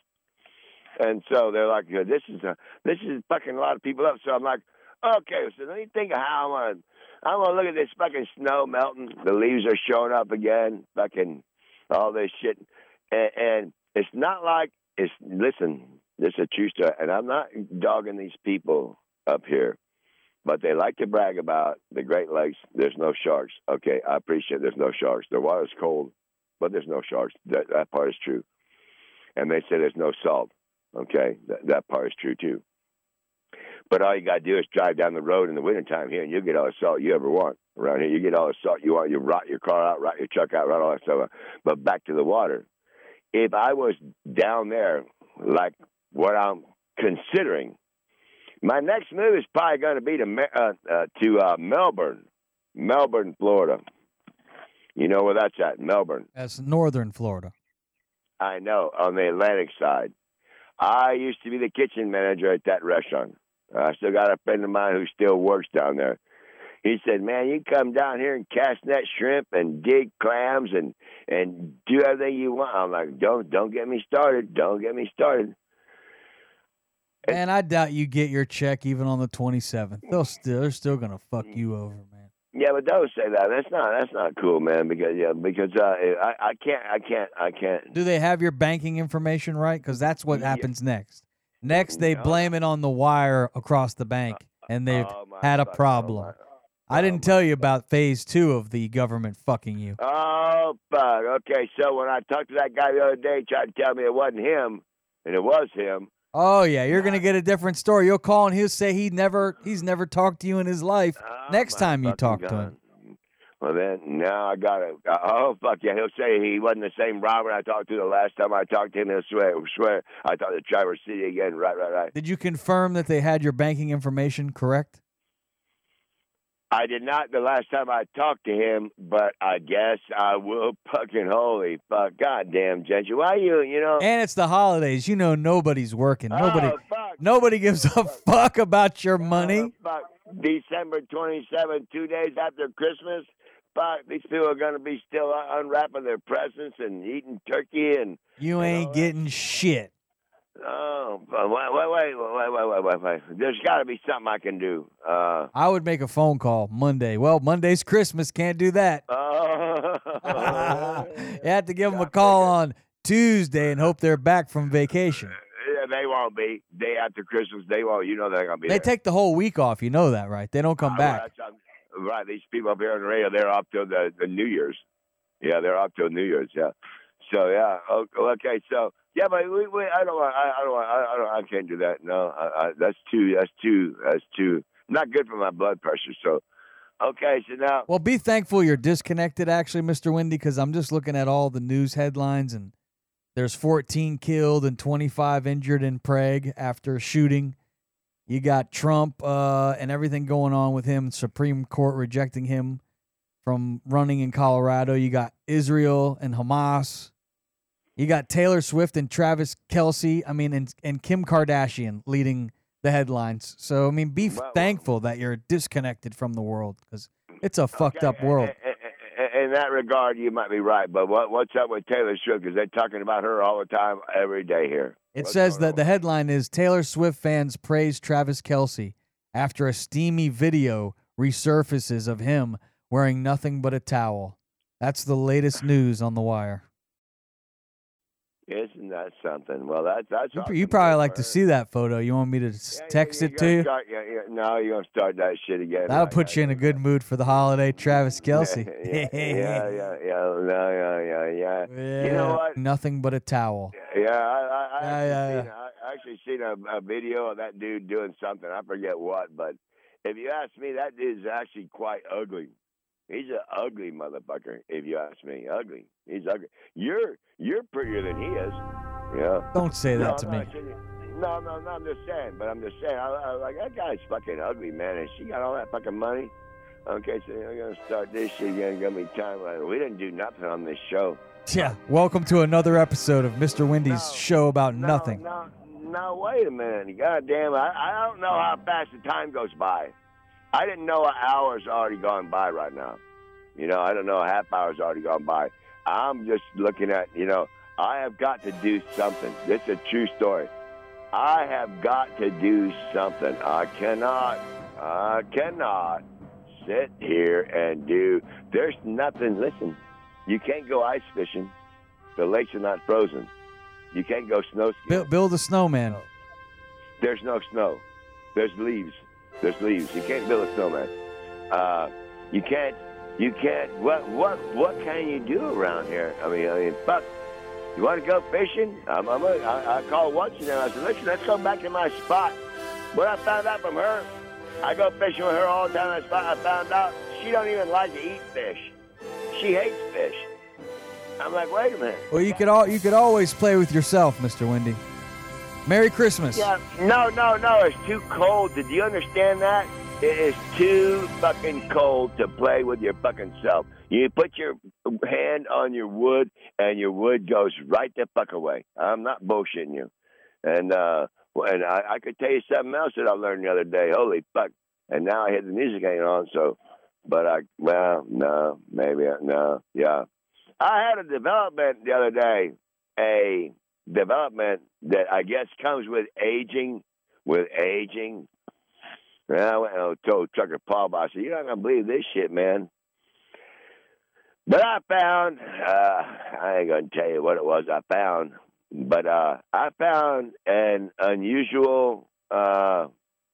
And so they're like, this is a, this is fucking a lot of people up. So I'm like, okay, so let me think of how I'm going to, I'm going to look at this fucking snow melting. The leaves are showing up again, fucking all this shit. And, and it's not like, it's, listen, this is a true story, and I'm not dogging these people up here, but they like to brag about the Great Lakes. There's no sharks. Okay, I appreciate there's no sharks. The water's cold, but there's no sharks. That, that part is true. And they say there's no salt. Okay, that, that part is true, too. But all you got to do is drive down the road in the wintertime here, and you'll get all the salt you ever want around here. You get all the salt you want. You rot your car out, rot your truck out, rot all that stuff out. But back to the water. If I was down there, like what I'm considering, my next move is probably going to be to uh, uh, to uh, Melbourne, Melbourne, Florida. You know where that's at, Melbourne. That's northern Florida. I know, on the Atlantic side. I used to be the kitchen manager at that restaurant. I still got a friend of mine who still works down there. He said, man, you come down here and cast net shrimp and dig clams and, and do everything you want. I'm like, don't don't get me started. Don't get me started. Man, I doubt you get your check even on the twenty-seventh. They'll still, they're still going to fuck you over, man. Yeah, but don't say that. That's not that's not cool, man. Because yeah, because uh, I I can't I can't I can't. Do they have your banking information right? Because that's what happens yeah. next. Next, they no. blame it on the wire across the bank, and they've oh, had a fuck, problem. Oh, my, I didn't oh, tell you about phase two of the government fucking you. Oh, fuck. Okay, so when I talked to that guy the other day, he tried to tell me it wasn't him, and it was him. Oh yeah, you're gonna get a different story. You'll call and he'll say he never, he's never talked to you in his life. Oh, next time you talk God. to him. Well then, now I got it. Oh fuck yeah, he'll say he wasn't the same Robert I talked to the last time I talked to him. He'll swear, swear I talked to Traverse City again. Right, right, right. Did you confirm that they had your banking information correct? I did not the last time I talked to him, but I guess I will. Fucking holy fuck, goddamn, Gentry, why you, you know? And it's the holidays. You know nobody's working. Nobody, oh, fuck. nobody gives a fuck about your money. Oh, fuck. December twenty-seventh, two days after Christmas. Fuck, these people are going to be still unwrapping their presents and eating turkey and. You ain't know, getting shit. Oh, wait, wait, wait, wait, wait, wait, wait. There's got to be something I can do. Uh, I would make a phone call Monday. Well, Monday's Christmas. Can't do that. Uh, You have to give them a call on Tuesday and hope they're back from vacation. Yeah, they won't be. Day after Christmas, they won't. You know they're going to be They there. take the whole week off. You know that, right? They don't come Uh, back. right, right, these people up here on the radio, they're up till the, the New Year's. Yeah, they're up till New Year's, yeah. So, yeah, okay, so... Yeah, but we, we, I don't want. I, I don't want. I, I don't. I can't do that. No, I, I, that's too. That's too. That's too. Not good for my blood pressure. So, okay. So now. Well, be thankful you're disconnected, actually, Mister Windy, because I'm just looking at all the news headlines, and there's fourteen killed and twenty-five injured in Prague after shooting. You got Trump uh, and everything going on with him. Supreme Court rejecting him from running in Colorado. You got Israel and Hamas. You got Taylor Swift and Travis Kelce, I mean, and, and Kim Kardashian leading the headlines. So, I mean, be well, thankful that you're disconnected from the world because it's a fucked okay, up world. And, and, in that regard, you might be right. But what what's up with Taylor Swift? Because they're talking about her all the time, every day here. It What's says going that on? the headline is Taylor Swift fans praise Travis Kelce after a steamy video resurfaces of him wearing nothing but a towel. That's the latest news on The Wire. Isn't that something? Well, that, that's You, awesome. you probably Good like for to her. see that photo. You want me to s- Yeah, yeah, text you're it to gonna you? Start, yeah, yeah, no, you're going to start that shit again. That'll Right, put right, you in a right. good mood for the holiday, Travis Kelce. yeah, yeah, yeah, yeah, no, yeah, yeah, yeah. You know what? Nothing but a towel. Yeah, I, I, I, Yeah, actually, yeah, seen, I actually seen a, a video of that dude doing something. I forget what, but if you ask me, that dude's actually quite ugly. He's an ugly motherfucker, if you ask me. Ugly. He's ugly. You're you're prettier than he is. Yeah. Don't say that no, to no, me. I shouldn't- No, no, no, I'm just saying. But I'm just saying, I, I, like, that guy's fucking ugly, man. And she got all that fucking money. Okay, so I'm going to start this shit again. Give me time. Like, we didn't do nothing on this show. Yeah. Welcome to another episode of Mister Wendy's No, show about no, nothing. No, no, wait a minute. God damn it. I, I don't know how fast the time goes by. I didn't know an hour's already gone by right now. You know, I don't know a half hour's already gone by. I'm just looking at, you know, I have got to do something. This is a true story. I have got to do something. I cannot, I cannot sit here and do, there's nothing, listen, you can't go ice fishing. The lakes are not frozen. You can't go snow skiing. Build, build a snowman. There's no snow. There's leaves. There's leaves. You can't build a snowman. Uh, you can't. You can't. What? What? What can you do around here? I mean, I mean, fuck. You want to go fishing? I'm, I'm a, I, I called once and I said, listen, let's go back to my spot. When I found out from her, I go fishing with her all the time. At that spot, I found out she don't even like to eat fish. She hates fish. I'm like, wait a minute. Well, you could all you could always play with yourself, Mister Wendy. Merry Christmas. Yeah, no, no, no. It's too cold. Did you understand that? It is too fucking cold to play with your fucking self. You put your hand on your wood, and your wood goes right the fuck away. I'm not bullshitting you. And uh, and I, I could tell you something else that I learned the other day. Holy fuck! And now I hear the music ain't on. So, but I well, no, maybe no, yeah. I had a development the other day. A development that I guess comes with aging. With aging. And I went and told Trucker Paul, I said, you're not going to believe this shit, man. But I found, uh, I ain't going to tell you what it was I found, but uh, I found an unusual, uh,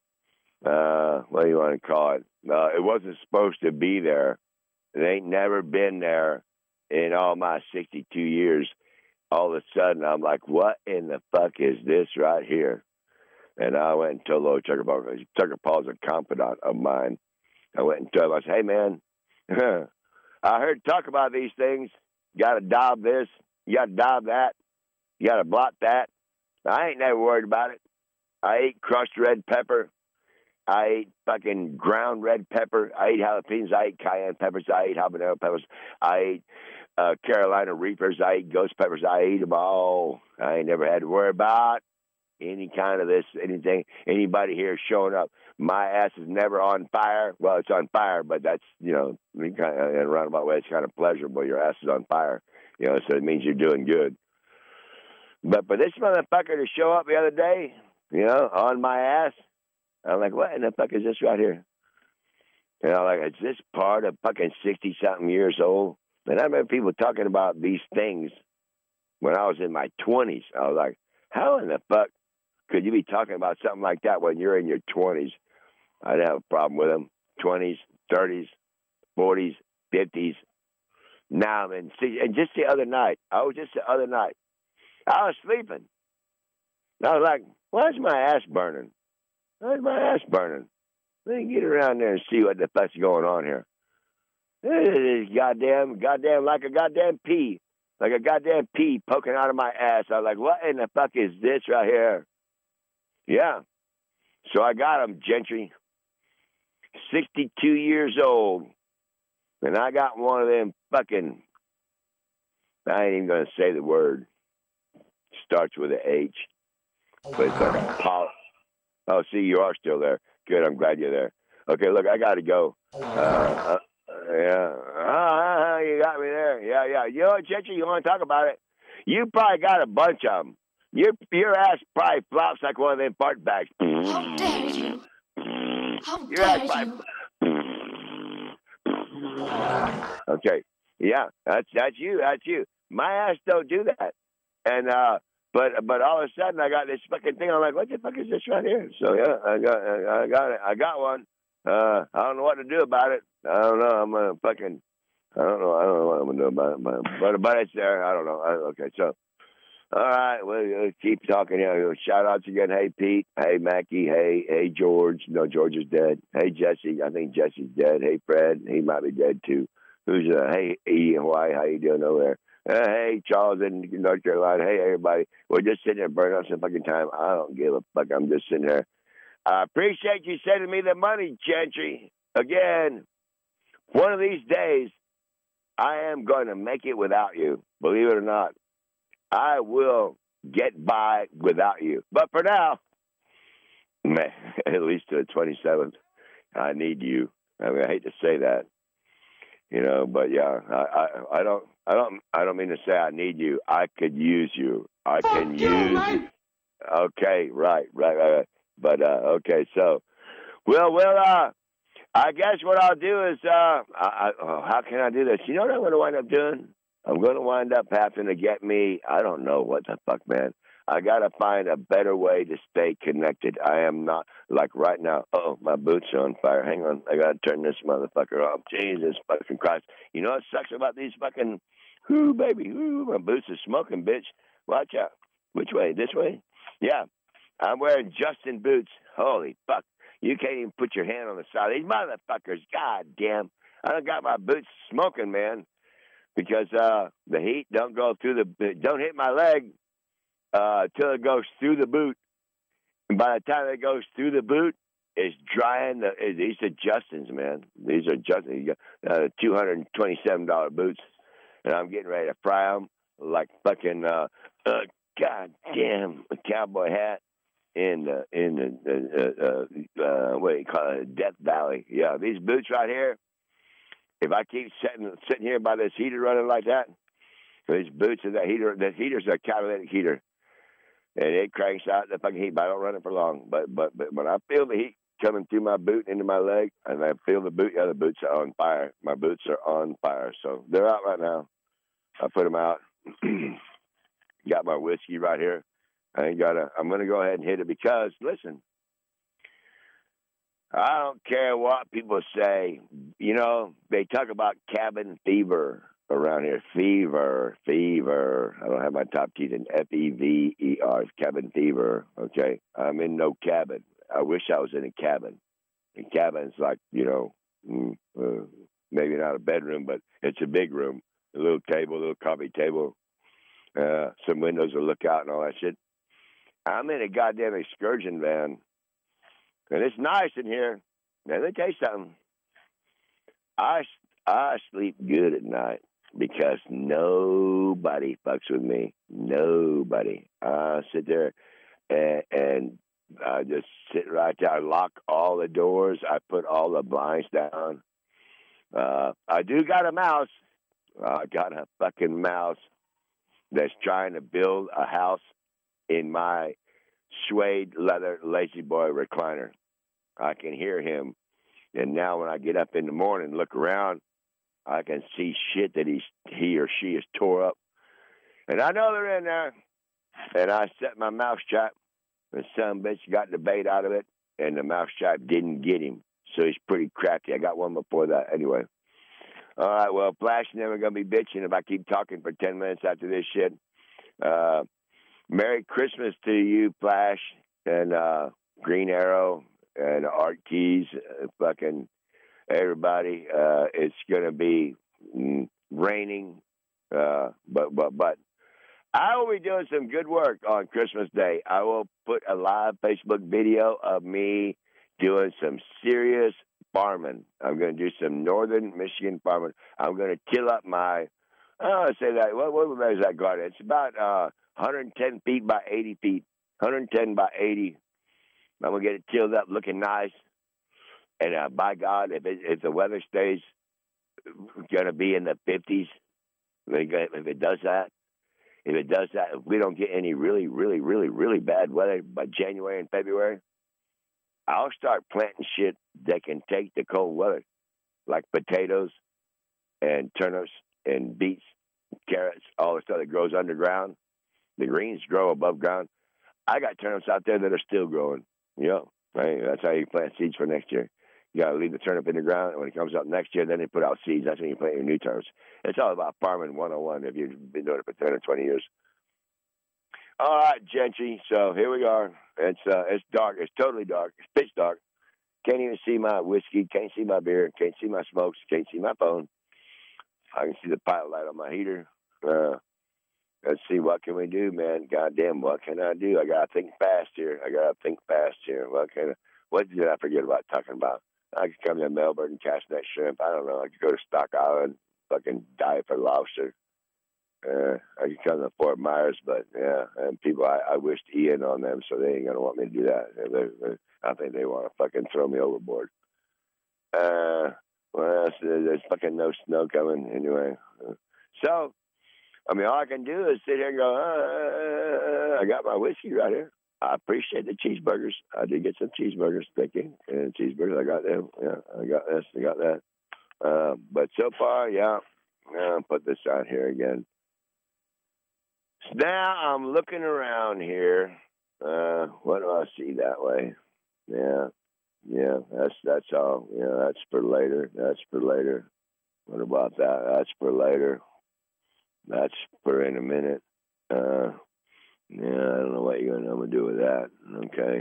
uh, what do you want to call it? Uh, it wasn't supposed to be there. It ain't never been there in all my sixty-two years. All of a sudden, I'm like, what in the fuck is this right here? And I went and told old Tucker Paul, because Tucker Paul's a confidant of mine. I went and told him, I said, hey, man, I heard talk about these things. You got to daub this. You got to daub that. You got to blot that. I ain't never worried about it. I ate crushed red pepper. I ate fucking ground red pepper. I ate jalapenos. I ate cayenne peppers. I ate habanero peppers. I ate uh, Carolina Reapers. I ate ghost peppers. I ate them all. I ain't never had to worry about any kind of this, anything, anybody here showing up. My ass is never on fire. Well, it's on fire, but that's, you know, I mean, kind of, in a roundabout way, it's kind of pleasurable. Your ass is on fire, you know, so it means you're doing good. But for this motherfucker to show up the other day, you know, on my ass, I'm like, what in the fuck is this right here? You know, like, is this part of fucking sixty-something years old? And I remember people talking about these things when I was in my twenties. I was like, how in the fuck could you be talking about something like that when you're in your twenties? I didn't have a problem with them. twenties, thirties, forties, fifties. Now I'm in, see, and just the other night, I was just the other night, I was sleeping. I was like, why is my ass burning? Why is my ass burning? Let me get around there and see what the fuck's going on here. It is goddamn, goddamn, like a goddamn pea. Like a goddamn pea poking out of my ass. I was like, what in the fuck is this right here? Yeah. So I got him, Gentry. sixty-two years old. And I got one of them fucking, I ain't even going to say the word. Starts with an H. But it's like a poly. Oh, see, you are still there. Good, I'm glad you're there. Okay, look, I got to go. Uh, uh, yeah. Uh, Yeah, you got me there. Yeah, yeah. You know what, Gentry? You want to talk about it? You probably got a bunch of them. Your your ass probably flops like one of them fart bags. How dare you? How Your ass dare probably. you? Okay. Yeah, that's that's you. That's you. My ass don't do that. And uh, but but all of a sudden I got this fucking thing. I'm like, what the fuck is this right here? So yeah, I got I got it. I got one. Uh, I don't know what to do about it. I don't know. I'm gonna fucking. I don't know. I don't know what I'm gonna do about it. But but, but it's there. I don't know. I, okay, so. All right, well, we'll keep talking here. Shout outs again. Hey, Pete. Hey, Mackie. Hey, hey, George. No, George is dead. Hey, Jesse. I think Jesse's dead. Hey, Fred. He might be dead too. Who's uh? Hey, E. Hawaii. How you doing over there? Uh, hey, Charles in North Carolina. Hey, everybody. We're just sitting there burning up some fucking time. I don't give a fuck. I'm just sitting there. I appreciate you sending me the money, Gentry. Again, one of these days, I am going to make it without you. Believe it or not. I will get by without you. But for now, man, at least to the twenty-seventh, I need you. I mean, I hate to say that, you know, but yeah, I, I, I don't, I don't, I don't mean to say I need you. I could use you. I can use you. Okay, right, right, right, right. But uh, okay, so, well, well, uh, I guess what I'll do is, uh, I, I, oh, how can I do this? You know what I'm going to wind up doing? I'm going to wind up having to get me, I don't know what the fuck, man. I got to find a better way to stay connected. I am not, like right now, oh, my boots are on fire. Hang on, I got to turn this motherfucker off. Jesus fucking Christ. You know what sucks about these fucking, whoo, baby, whoo, my boots are smoking, bitch. Watch out. Which way? This way? Yeah. I'm wearing Justin boots. Holy fuck. You can't even put your hand on the side. These motherfuckers, god damn. I done got my boots smoking, man. Because uh, the heat don't go through the, don't hit my leg uh, till it goes through the boot. And by the time it goes through the boot, it's drying. The, these are Justin's, man. These are Justin's. Uh, two hundred twenty-seven dollars boots. And I'm getting ready to fry them like fucking, uh, uh, goddamn, a cowboy hat in the, in the, uh, uh, uh, what do you call it, Death Valley. Yeah, these boots right here. If I keep sitting sitting here by this heater running like that, these boots and that heater, the heater's a catalytic heater, and it cranks out the fucking heat. But I don't run it for long. But but but when I feel the heat coming through my boot into my leg, and I feel the boot, the other boots are on fire. My boots are on fire, so they're out right now. I put them out. Got my whiskey right here. I ain't got a. I'm gonna go ahead and hit it because listen. I don't care what people say. You know, they talk about cabin fever around here. Fever, fever. I don't have my top teeth in F E V E R. Cabin fever, okay? I'm in no cabin. I wish I was in a cabin. A cabin's like, you know, mm, uh, maybe not a bedroom, but it's a big room. A little table, a little coffee table, uh, some windows to look out and all that shit. I'm in a goddamn excursion van. And it's nice in here. Now, let me tell you something. I, I sleep good at night because nobody fucks with me. Nobody. I sit there and, and I just sit right there. I lock all the doors. I put all the blinds down. Uh, I do got a mouse. I got a fucking mouse that's trying to build a house in my suede leather lazy boy recliner. I can hear him, and now when I get up in the morning and look around, I can see shit that he's he or she has tore up, and I know they're in there. And I set my mousetrap, and some bitch got the bait out of it, and the mousetrap didn't get him, so he's pretty cracky. I got one before that anyway. All right, well, Flash never gonna be bitching if I keep talking for ten minutes after this shit. Uh, Merry Christmas to you, Flash, and uh, Green Arrow, and Art Keys, uh, fucking everybody. Uh, it's going to be mm, raining, uh, but, but, but I will be doing some good work on Christmas Day. I will put a live Facebook video of me doing some serious farming. I'm going to do some northern Michigan farming. I'm going to till up my, I don't want to say that, what, what measure that garden? It's about uh, one hundred ten feet by eighty feet, one hundred ten by eighty. I'm going to get it tilled up looking nice. And uh, by God, if, it, if the weather stays going to be in the fifties. If it does that, if it does that, if we don't get any really, really, really, really bad weather by January and February, I'll start planting shit that can take the cold weather, like potatoes and turnips and beets, carrots, all the stuff that grows underground. The greens grow above ground. I got turnips out there that are still growing. You know, right? That's how you plant seeds for next year. You got to leave the turnip in the ground, and when it comes up next year, then they put out seeds. That's when you plant your new turnips. It's all about farming one oh one if you've been doing it for ten or twenty years. All right, Gentry. So here we are. It's uh, it's dark. It's totally dark. It's pitch dark. Can't even see my whiskey. Can't see my beer. Can't see my smokes. Can't see my phone. I can see the pilot light on my heater. Uh, let's see, what can we do, man? Goddamn, what can I do? I gotta think fast here. I gotta think fast here. What can I, what did I forget about talking about? I could come to Melbourne and catch that shrimp. I don't know. I could go to Stock Island, fucking dive for lobster. Uh, I could come to Fort Myers, but yeah, and people, I, I wished Ian on them, so they ain't gonna want me to do that. They, they, I think they want to fucking throw me overboard. Uh, what else? There's fucking no snow coming anyway. So, I mean, all I can do is sit here and go, uh, I got my whiskey right here. I appreciate the cheeseburgers. I did get some cheeseburgers, thank you. And cheeseburgers, I got them. Yeah, I got this, I got that. Uh, but so far, yeah, I'll put this out here again. So now I'm looking around here. Uh, what do I see that way? Yeah, yeah, that's that's all. Yeah, that's for later. That's for later. What about that? That's for later. That's for in a minute. Uh, yeah, I don't know what you're going to do with that. Okay.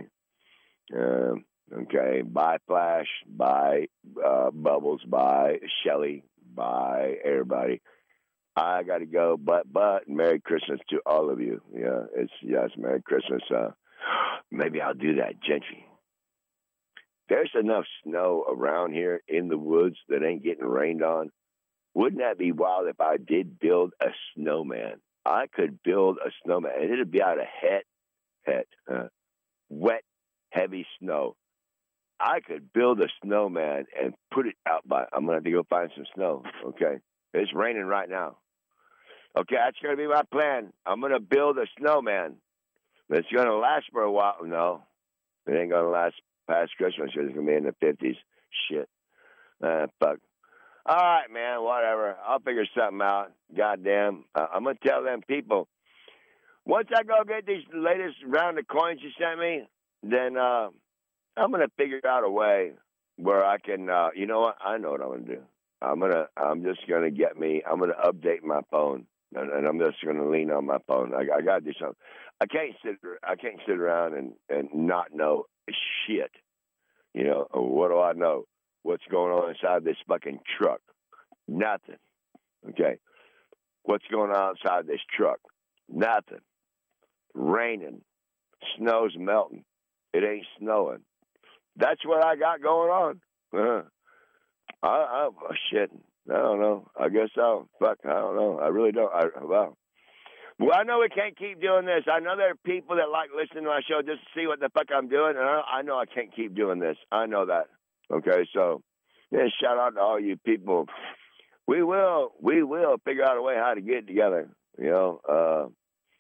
Um, okay. Bye, Flash. Bye, uh, Bubbles. Bye, Shelly. Bye, everybody. I got to go, but, but, Merry Christmas to all of you. Yeah, it's, yes, Merry Christmas. Uh, maybe I'll do that, Gentry. There's enough snow around here in the woods that ain't getting rained on. Wouldn't that be wild if I did build a snowman? I could build a snowman, and it'd be out of het, het, uh, wet, heavy snow. I could build a snowman and put it out by, I'm going to have to go find some snow, okay? It's raining right now. Okay, that's going to be my plan. I'm going to build a snowman. It's going to last for a while. No, it ain't going to last past Christmas. It's going to be in the fifties. Shit. Uh, fuck. All right, man, whatever. I'll figure something out. Goddamn. Uh, I'm going to tell them people, once I go get these latest round of coins you sent me, then uh, I'm going to figure out a way where I can, uh, you know what? I know what I'm going to do. I'm going to, I'm just going to get me, I'm going to update my phone. And, and I'm just going to lean on my phone. I, I got to do something. I can't sit, I can't sit around and, and not know shit. You know, what do I know? What's going on inside this fucking truck? Nothing. Okay. What's going on outside this truck? Nothing. Raining. Snow's melting. It ain't snowing. That's what I got going on. Uh-huh. I, I, oh, shit. I don't know. I guess so. Fuck, I don't know. I really don't. I, well, well, I know we can't keep doing this. I know there are people that like listening to my show just to see what the fuck I'm doing, and I, I know I can't keep doing this. I know that. Okay, so yeah, shout out to all you people. We will, we will figure out a way how to get it together. You know, uh,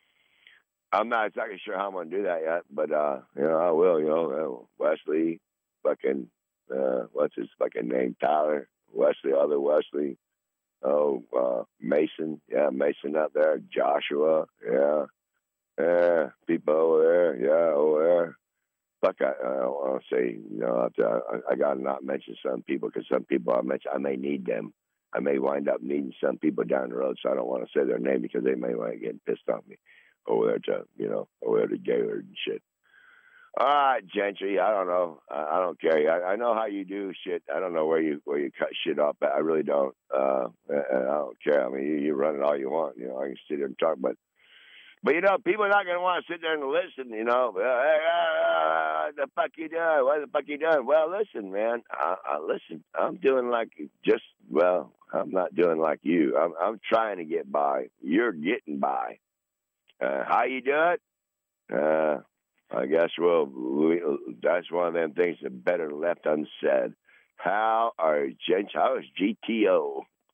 I'm not exactly sure how I'm going to do that yet, but uh, you know, I will. You know, Wesley, fucking, uh, what's his fucking name? Tyler. Wesley, other Wesley, oh, uh, Mason, yeah, Mason up there, Joshua, yeah, yeah, people over there, yeah, over there. Fuck, I, I don't want to say, you know, I, I, I got to not mention some people because some people I mention, I may need them. I may wind up needing some people down the road, so I don't want to say their name because they may want to get pissed off me over there to, you know, over there to Gaylord and shit. All right, Gentry. I don't know. I, I don't care. I, I know how you do shit. I don't know where you where you cut shit off. But I really don't. Uh, and I don't care. I mean, you, you run it all you want. You know, I can sit here and talk, but but you know, people are not going to want to sit there and listen. You know, hey, uh, what the fuck you doing? What the fuck you doing? Well, listen, man. I, I listen. I'm doing like just well. I'm not doing like you. I'm I'm trying to get by. You're getting by. Uh, how you do it? Uh, I guess, well, we, that's one of them things that better left unsaid. How are gents? How is G T O?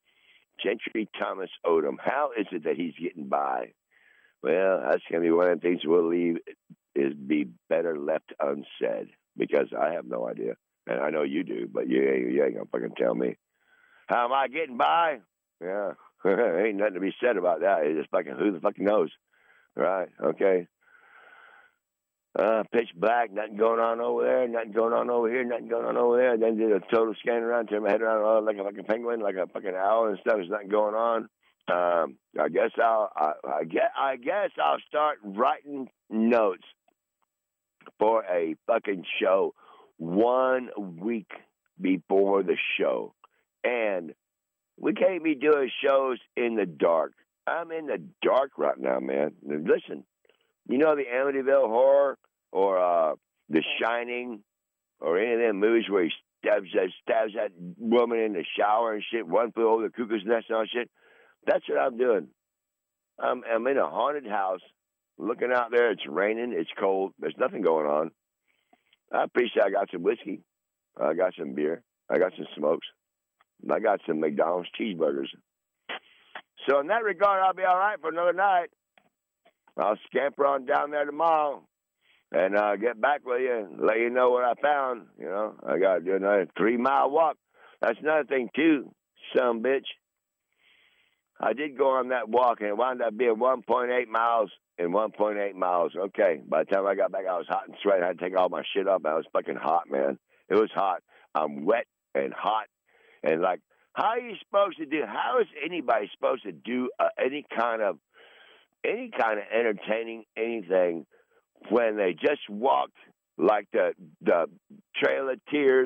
Gentry Thomas Odom. How is it that he's getting by? Well, that's going to be one of the things we'll leave is be better left unsaid because I have no idea. And I know you do, but you ain't, you ain't going to fucking tell me. How am I getting by? Yeah. Ain't nothing to be said about that. It's just fucking, who the fuck knows? Right. Okay. Uh, pitch black, nothing going on over there, nothing going on over here, nothing going on over there. Then did a total scan around, turned my head around oh, like a fucking penguin, like a fucking owl and stuff. There's nothing going on. Um, I guess I'll, I, I guess, I guess I'll start writing notes for a fucking show one week before the show. And we can't be doing shows in the dark. I'm in the dark right now, man. Listen, you know the Amityville Horror or uh, The Shining or any of them movies where he stabs that, stabs that woman in the shower and shit, one foot over the cuckoo's nest and all shit? That's what I'm doing. I'm, I'm in a haunted house, looking out there. It's raining. It's cold. There's nothing going on. I'm pretty sure I got some whiskey. I got some beer. I got some smokes. I got some McDonald's cheeseburgers. So in that regard, I'll be all right for another night. I'll scamper on down there tomorrow and uh, get back with you and let you know what I found. You know, I got to do another three-mile walk. That's another thing, too, some bitch. I did go on that walk, and it wound up being one point eight miles and one point eight miles. Okay, by the time I got back, I was hot and sweaty. I had to take all my shit off. I was fucking hot, man. It was hot. I'm wet and hot. And, like, how are you supposed to do, how is anybody supposed to do uh, any kind of, any kind of entertaining anything when they just walked like the the Trail of Tears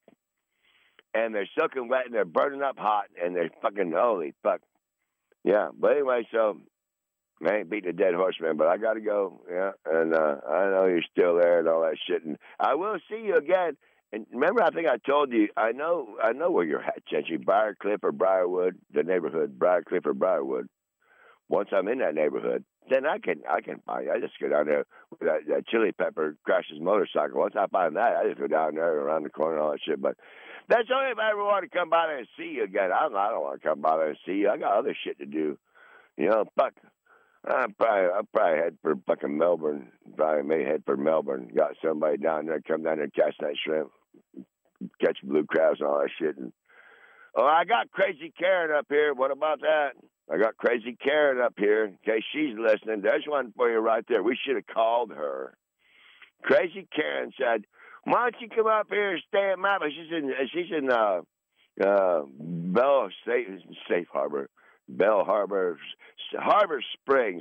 and they're soaking wet and they're burning up hot and they're fucking, holy fuck. Yeah, but anyway, so I ain't beating a dead horse, man, but I got to go, yeah, and uh, I know you're still there and all that shit, and I will see you again. And remember, I think I told you, I know I know where you're at, Gentry, Briarcliff or Briarwood, the neighborhood, Briarcliff or Briarwood. Once I'm in that neighborhood, then I can I can find you. I just go down there with that, that Chili Pepper crashes motorcycle. Once I find that, I just go down there around the corner and all that shit. But that's only if I ever want to come by there and see you again. I don't, I don't want to come by there and see you. I got other shit to do. You know, fuck. I'm probably, I'll probably head for fucking Melbourne. Probably may head for Melbourne. Got somebody down there, come down there and catch that shrimp, catch blue crabs and all that shit. And, oh, I got Crazy Karen up here. What about that? I got Crazy Karen up here in case she's listening. There's one for you right there. We should have called her. Crazy Karen said, why don't you come up here and stay at my place? She's in, she's in uh, uh, Bell Safe, Safe Harbor. Bell Harbor, Harbor Springs,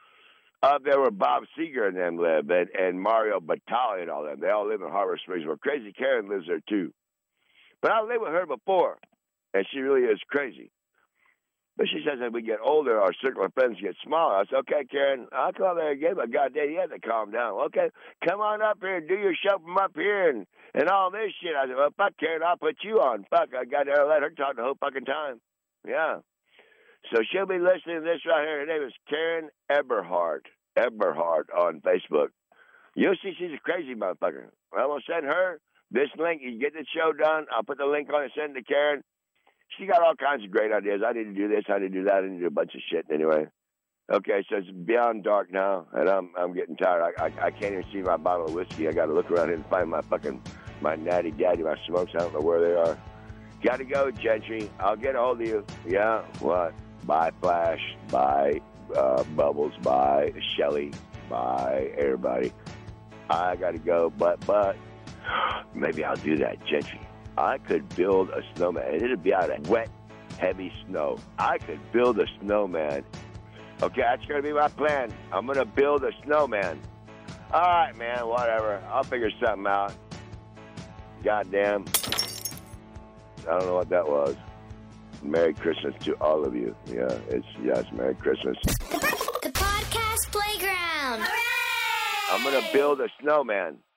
up there where Bob Seger and them live, and, and Mario Batali and all them. They all live in Harbor Springs, where Crazy Karen lives there too. But I lived with her before, and she really is crazy. But she says as we get older, our circle of friends get smaller. I said, okay, Karen, I'll come there again, but goddamn, you have to calm down. Okay, come on up here and do your show from up here and, and all this shit. I said, well, fuck, Karen, I'll put you on. Fuck, I got to let her talk the whole fucking time. Yeah. So she'll be listening to this right here. Her name is Karen Eberhardt. Eberhardt on Facebook. You'll see she's a crazy motherfucker. I'm going to send her this link. You get the show done. I'll put the link on and send it to Karen. She got all kinds of great ideas. I need to do this. I need to do that. I need to do a bunch of shit anyway. Okay, so it's beyond dark now, and I'm I'm getting tired. I, I, I can't even see my bottle of whiskey. I got to look around here and find my fucking, my natty daddy, my smokes. I don't know where they are. Got to go, Gentry. I'll get a hold of you. Yeah, what? Bye, Flash. Bye, uh, Bubbles. Bye, Shelly. Bye, everybody. I got to go, but, but, maybe I'll do that, Gentry. I could build a snowman, and it'd be out of wet, heavy snow. I could build a snowman. Okay, that's going to be my plan. I'm going to build a snowman. All right, man, whatever. I'll figure something out. Goddamn. I don't know what that was. Merry Christmas to all of you. Yeah, it's, yes, Merry Christmas. The podcast playground. Hooray! I'm going to build a snowman.